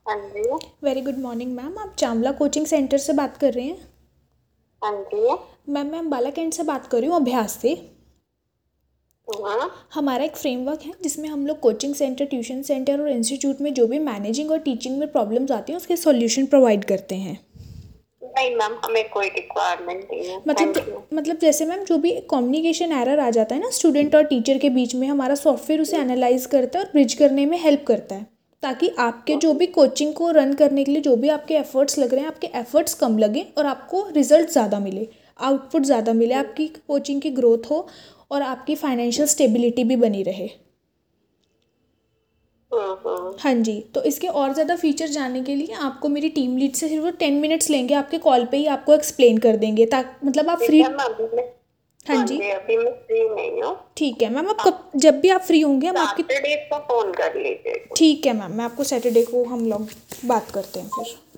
हाँ जी। Very good morning ma'am. आप चावला कोचिंग सेंटर से बात कर रहे हैं? हाँ जी। मैम मैं अम्बाला कैंट से बात कर रही हूँ, अभ्यास से। हाँ। हमारा एक फ्रेमवर्क है जिसमें हम लोग कोचिंग सेंटर, ट्यूशन सेंटर और इंस्टीट्यूट में जो भी मैनेजिंग और टीचिंग में प्रॉब्लम्स आती हैं उसके सॉल्यूशन प्रोवाइड करते हैं। नहीं मैम, हमें कोई रिक्वायरमेंट नहीं है, मतलब थैंक यू। मतलब जैसे मैम जो भी कम्युनिकेशन एरर आ जाता है ना स्टूडेंट और टीचर के बीच में, हमारा सॉफ्टवेयर उसे एनालाइज करता है और ब्रिज करने में हेल्प करता है, ताकि आपके जो भी कोचिंग को रन करने के लिए जो भी आपके एफर्ट्स लग रहे हैं, आपके एफर्ट्स कम लगे और आपको रिजल्ट ज़्यादा मिले, आउटपुट ज़्यादा मिले, आपकी कोचिंग की ग्रोथ हो और आपकी फाइनेंशियल स्टेबिलिटी भी बनी रहे। हम्म। हाँ जी, तो इसके और ज़्यादा फीचर जानने के लिए आपको मेरी टीम लीड से सिर्फ वो 10 मिनट्स लेंगे, आपके कॉल पे ही आपको एक्सप्लेन कर देंगे, ताकि मतलब आप ठीक फ्री। है मैम, अभी मैं हाँ हाँ जी, जी, अभी मैं फ्री नहीं हूँ। ठीक है मैम। आप आप कब, जब भी आप फ्री होंगे हम आपकी। सैटरडे को फोन कर लीजिएगा। ठीक है मैम, मैं आपको सैटरडे को हम लोग बात करते हैं फिर।